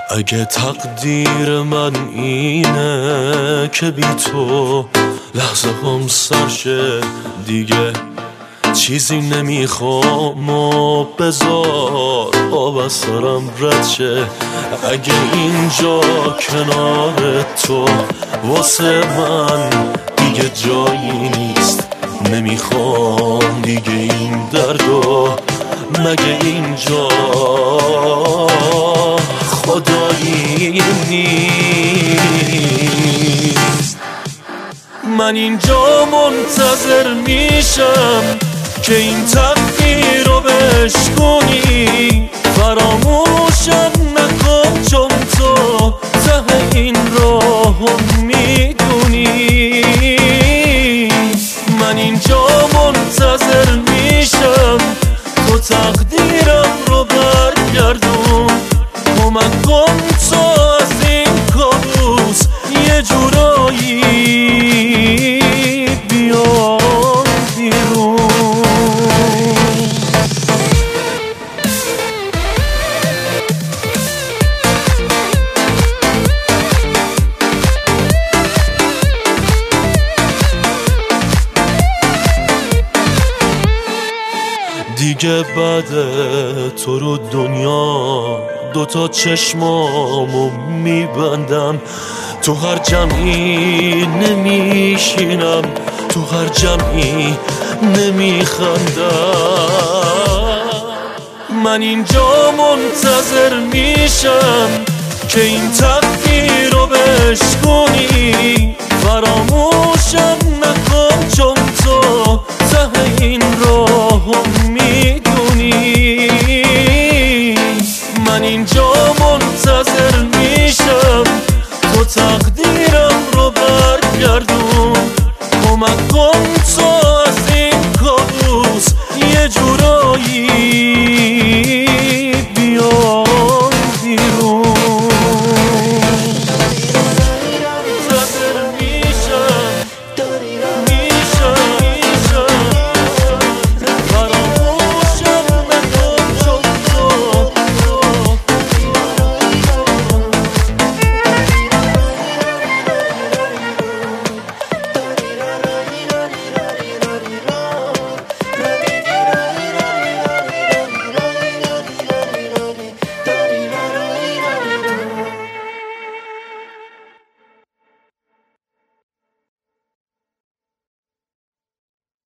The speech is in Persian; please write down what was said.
اگه تقدیر من اینه که بی تو لحظه هم سرشه، دیگه چیزی نمیخوام و بذار آب از سرم رد شه. اگه اینجا کنار تو واسه من دیگه جایی نیست، نمیخوام دیگه این دردو. مگه اینجا خدایی نیست؟ من اینجا منتظر میشم که این تقدیر رو بشکنی، فراموشم نکن چون تو ته این راهو میدونی. من اینجا منتظر میشم تو تقدیرم رو برگردون، کمک کن تو از این کابوس یه جورایی بیام بیرون. دیگه بعد تو رو دنیا دوتا چشمامو میبندم، تو هر جمعی نمیشینم، تو هر جمعی نمیخندم. من اینجا منتظر میشم که این تقدیر رو بشکنی، فراموشم نکن چون تو ته این راهو میدونی. من اینجا منتظر میشم تو تقدیرم رو برگردون، کمک کن تو از این کابوس یه جورایی